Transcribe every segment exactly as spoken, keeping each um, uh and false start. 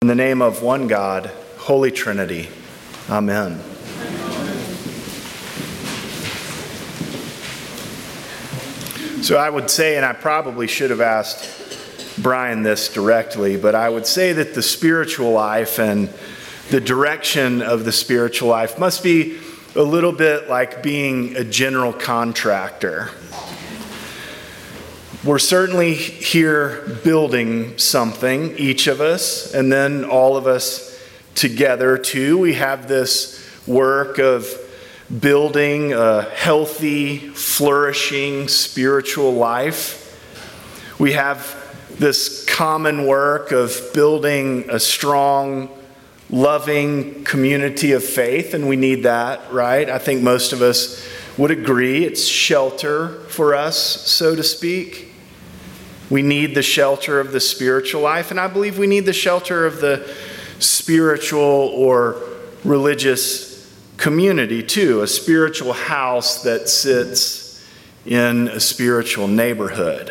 In the name of one God, Holy Trinity. Amen. So I would say, and I probably should have asked Brian this directly, but I would say that the spiritual life and the direction of the spiritual life must be a little bit like being a general contractor. We're certainly here building something, each of us, and then all of us together too. We have this work of building a healthy, flourishing spiritual life. We have this common work of building a strong, loving community of faith, and we need that, right? I think most of us would agree it's shelter for us, so to speak. We need the shelter of the spiritual life, and I believe we need the shelter of the spiritual or religious community too, a spiritual house that sits in a spiritual neighborhood.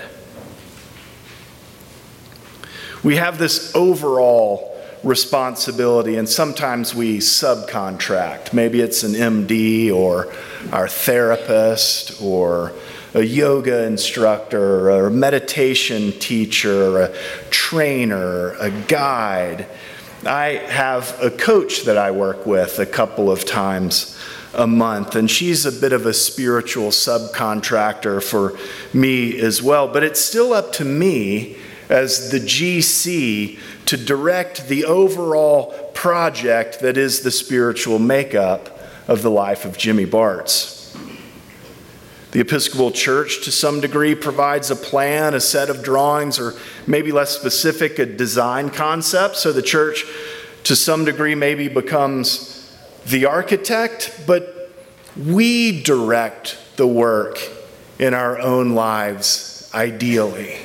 We have this overall responsibility, and sometimes we subcontract. Maybe it's an M D or our therapist or a yoga instructor or a meditation teacher or a trainer, a guide. I have a coach that I work with a couple of times a month, and she's a bit of a spiritual subcontractor for me as well. But it's still up to me as the G C to direct the overall project that is the spiritual makeup of the life of Jimmy Bartz. The Episcopal Church, to some degree, provides a plan, a set of drawings, or maybe less specific, a design concept. So the church, to some degree, maybe becomes the architect, but we direct the work in our own lives, ideally.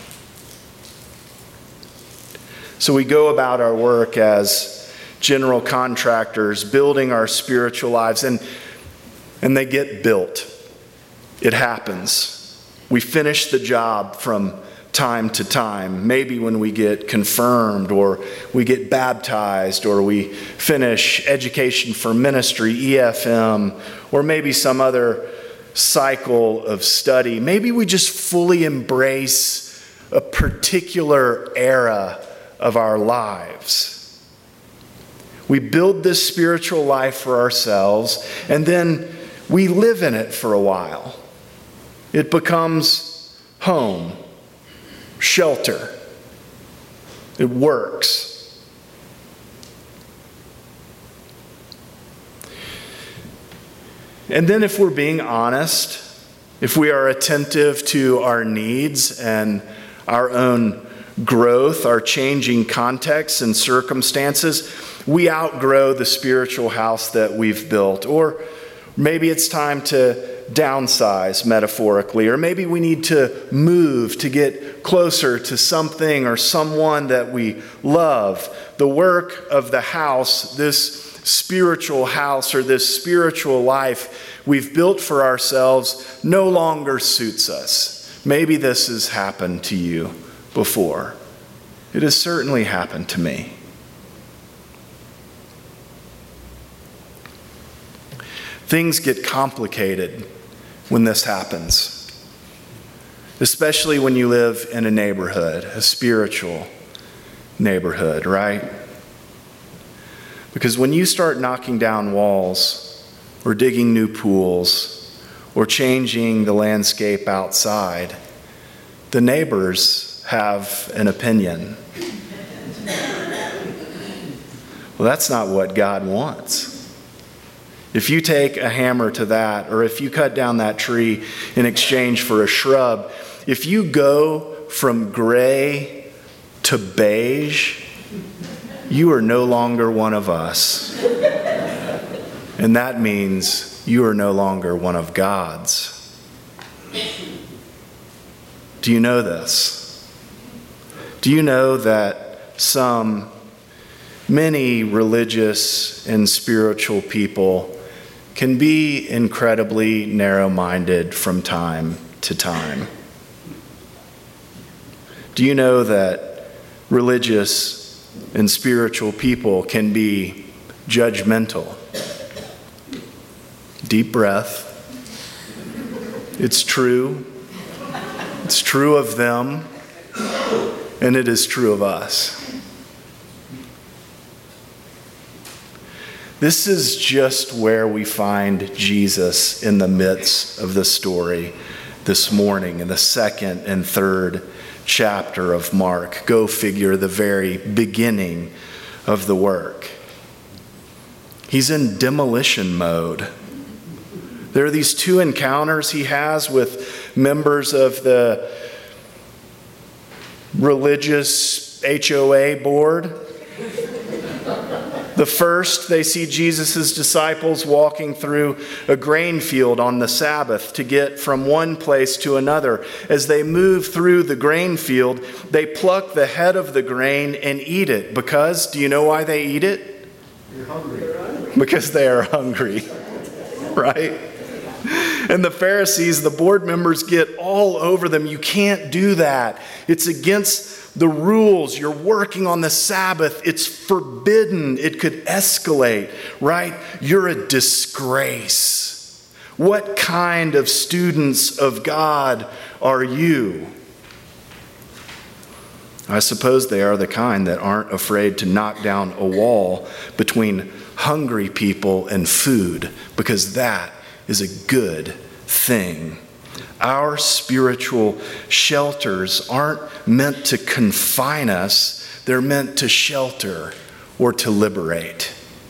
So we go about our work as general contractors, building our spiritual lives, and, and they get built. It happens. We finish the job from time to time. Maybe when we get confirmed or we get baptized or we finish education for ministry, E F M, or maybe some other cycle of study. Maybe we just fully embrace a particular era of our lives. We build this spiritual life for ourselves, and then we live in it for a while. It becomes home, shelter. It works. And then if we're being honest, if we are attentive to our needs and our own growth, our changing contexts and circumstances, we outgrow the spiritual house that we've built. Or maybe it's time to downsize, metaphorically, or maybe we need to move to get closer to something or someone that we love. The work of the house, this spiritual house or this spiritual life we've built for ourselves, no longer suits us. Maybe this has happened to you before. It has certainly happened to me. Things get complicated when this happens, especially when you live in a neighborhood, a spiritual neighborhood, right? Because when you start knocking down walls or digging new pools or changing the landscape outside, the neighbors have an opinion. Well, that's not what God wants. If you take a hammer to that, or if you cut down that tree in exchange for a shrub, if you go from gray to beige, you are no longer one of us. And that means you are no longer one of God's. Do you know this? Do you know that some, many religious and spiritual people can be incredibly narrow-minded from time to time? Do you know that religious and spiritual people can be judgmental. Deep breath. It's true. It's true of them, and it is true of us. This is just where we find Jesus in the midst of the story this morning in the second and third chapter of Mark. Go figure, the very beginning of the work. He's in demolition mode. There are these two encounters he has with members of the religious H O A board. The first, they see Jesus' disciples walking through a grain field on the Sabbath to get from one place to another. As they move through the grain field, they pluck the head of the grain and eat it. Because, do you know why they eat it? You're hungry. Because they are hungry, right? And the Pharisees, the board members, get all over them. You can't do that. It's against the rules. You're working on the Sabbath. It's forbidden. It could escalate, right? You're a disgrace. What kind of students of God are you? I suppose they are the kind that aren't afraid to knock down a wall between hungry people and food, because that is a good thing. Our spiritual shelters aren't meant to confine us. They're meant to shelter or to liberate.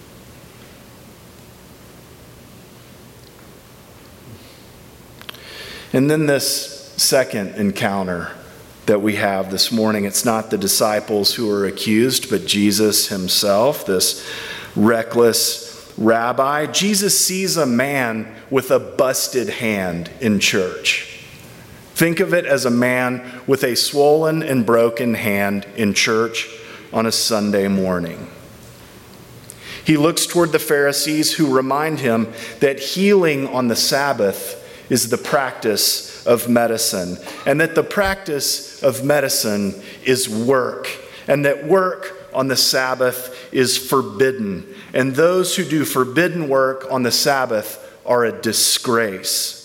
And then this second encounter that we have this morning, it's not the disciples who are accused, but Jesus himself, this reckless rabbi. Jesus sees a man with a busted hand in church. Think of it as a man with a swollen and broken hand in church on a Sunday morning. He looks toward the Pharisees, who remind him that healing on the Sabbath is the practice of medicine, and that the practice of medicine is work, and that work on the Sabbath is forbidden. And those who do forbidden work on the Sabbath are a disgrace.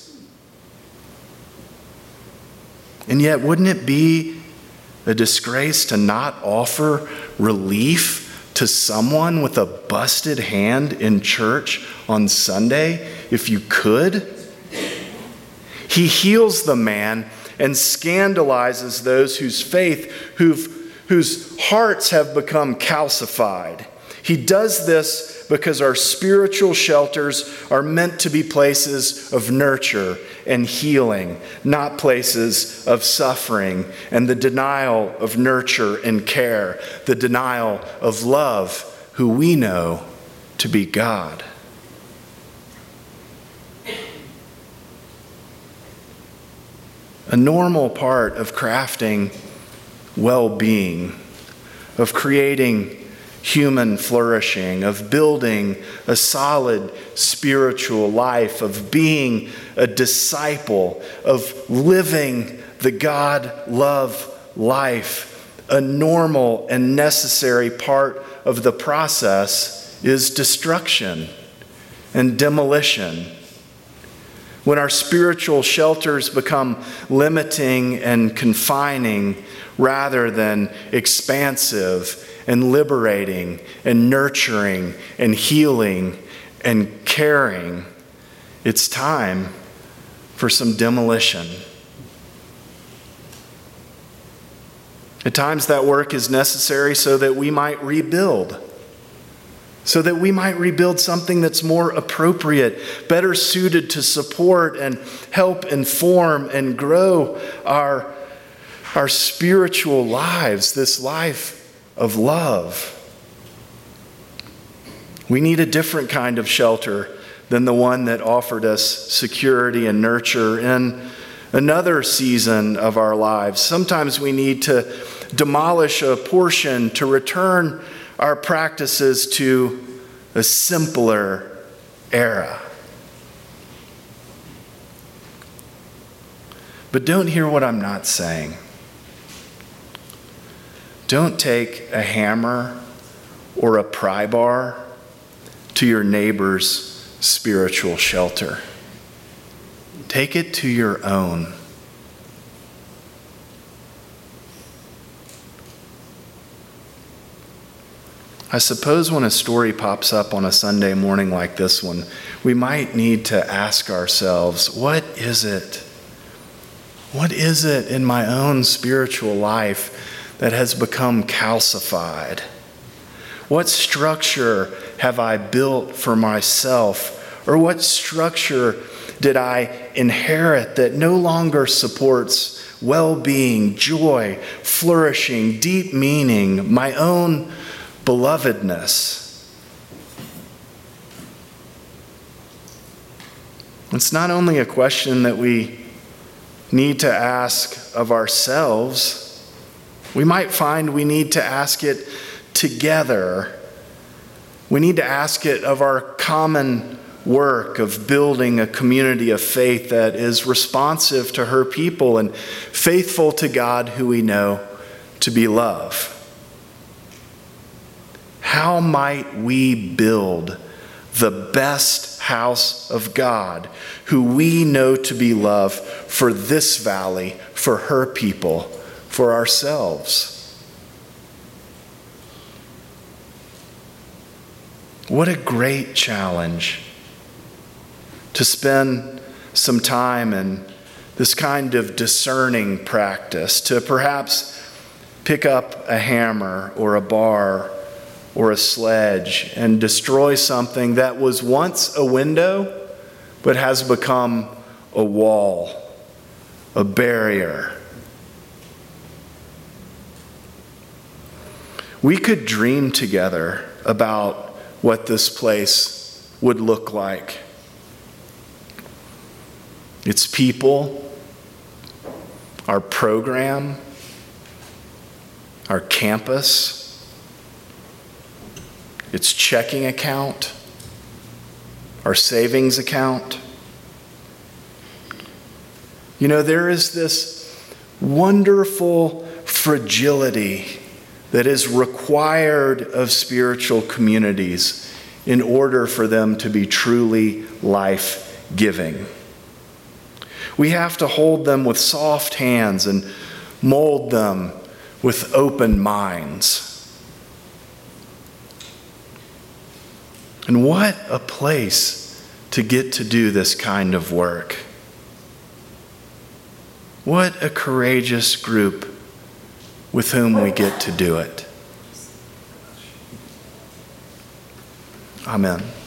And yet, wouldn't it be a disgrace to not offer relief to someone with a busted hand in church on Sunday if you could? He heals the man and scandalizes those whose faith, who've whose hearts have become calcified. He does this because our spiritual shelters are meant to be places of nurture and healing, not places of suffering and the denial of nurture and care, the denial of love, who we know to be God. A normal part of crafting well-being, of creating human flourishing, of building a solid spiritual life, of being a disciple, of living the God-love life, a normal and necessary part of the process is destruction and demolition. When our spiritual shelters become limiting and confining rather than expansive and liberating and nurturing and healing and caring, it's time for some demolition. At times that work is necessary so that we might rebuild. So that we might rebuild something that's more appropriate, better suited to support and help inform and grow our, our spiritual lives, this life of love. We need a different kind of shelter than the one that offered us security and nurture in another season of our lives. Sometimes we need to demolish a portion to return our practices to a simpler era. But don't hear what I'm not saying. Don't take a hammer or a pry bar to your neighbor's spiritual shelter. Take it to your own. I suppose when a story pops up on a Sunday morning like this one, we might need to ask ourselves, what is it? What is it in my own spiritual life that has become calcified? What structure have I built for myself? Or what structure did I inherit that no longer supports well-being, joy, flourishing, deep meaning, my own belovedness? It's not only a question that we need to ask of ourselves. We might find we need to ask it together. We need to ask it of our common work of building a community of faith that is responsive to her people and faithful to God who we know to be love. How might we build the best house of God, who we know to be love, for this valley, for her people, for ourselves? What a great challenge to spend some time in this kind of discerning practice, to perhaps pick up a hammer or a bar or a sledge and destroy something that was once a window but has become a wall, a barrier. We could dream together about what this place would look like. Its people, our program, our campus, its checking account, our savings account. You know, there is this wonderful fragility that is required of spiritual communities in order for them to be truly life-giving. We have to hold them with soft hands and mold them with open minds. And what a place to get to do this kind of work. What a courageous group with whom we get to do it. Amen.